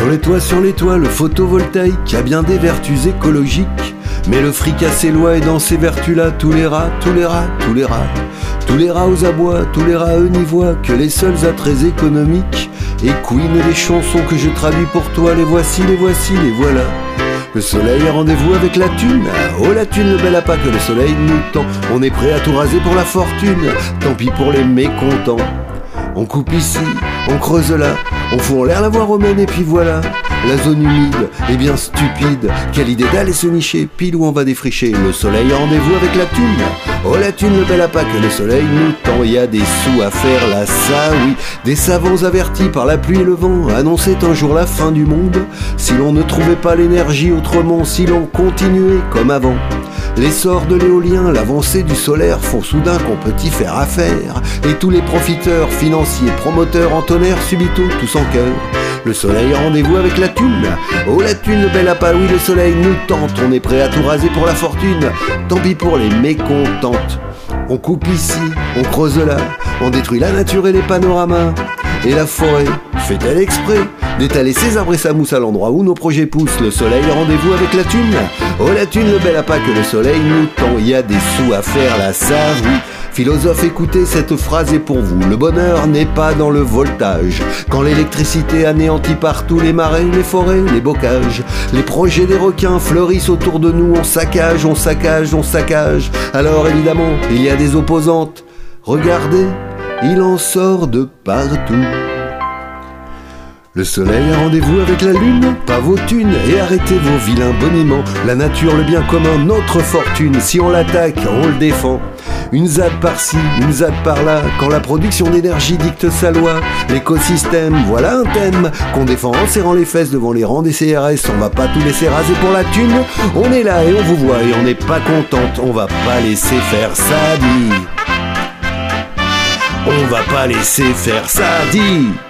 Sur les toits, le photovoltaïque a bien des vertus écologiques. Mais le fric a ses lois et dans ces vertus-là, tous les rats aux abois, tous les rats eux n'y voient que les seuls attraits économiques. Et queen les chansons que je traduis pour toi, les voici, les voilà. Le soleil a rendez-vous avec la thune. Oh la thune, le bel appât que le soleil nous tend. On est prêt à tout raser pour la fortune. Tant pis pour les mécontents. On coupe ici, on creuse là, on fout en l'air la voie romaine et puis voilà. La zone humide est bien stupide. Quelle idée d'aller se nicher pile où on va défricher. Le soleil a rendez-vous avec la thune. Oh la thune, le bel appât que le soleil nous tend. Il y a des sous à faire là, ça oui. Des savants avertis par la pluie et le vent annonçaient un jour la fin du monde. Si l'on ne trouvait pas l'énergie autrement, si l'on continuait comme avant. L'essor de l'éolien, l'avancée du solaire font soudain qu'on peut y faire affaire. Et tous les profiteurs, financiers, promoteurs entonnèrent subito tous en cœur. Le soleil a rendez-vous avec la thune. Oh la thune, le bel appât, oui le soleil nous tente. On est prêt à tout raser pour la fortune. Tant pis pour les mécontentes. On coupe ici, on creuse là, on détruit la nature et les panoramas. Et la forêt fait-elle exprès d'étaler ses arbres et sa mousse à l'endroit où nos projets poussent. Le soleil a rendez-vous avec la thune. Oh la thune, le bel appât que le soleil nous tend. Il y a des sous à faire là, ça oui. Philosophe, écoutez, cette phrase est pour vous. Le bonheur n'est pas dans le voltage. Quand l'électricité anéantit partout les marais, les forêts, les bocages. Les projets des requins fleurissent autour de nous. On saccage, on saccage, on saccage. Alors évidemment, il y a des opposantes. Regardez, il en sort de partout. Le soleil a rendez-vous avec la lune, pas vos thunes, et arrêtez vos vilains boniments. La nature, le bien commun, notre fortune, si on l'attaque, on le défend. Une ZAD par-ci, une ZAD par-là, quand la production d'énergie dicte sa loi. L'écosystème, voilà un thème qu'on défend en serrant les fesses devant les rangs des CRS. On va pas tout laisser raser pour la thune, on est là et on vous voit et on n'est pas contente. On va pas laisser faire ça, dit. On va pas laisser faire ça, dit.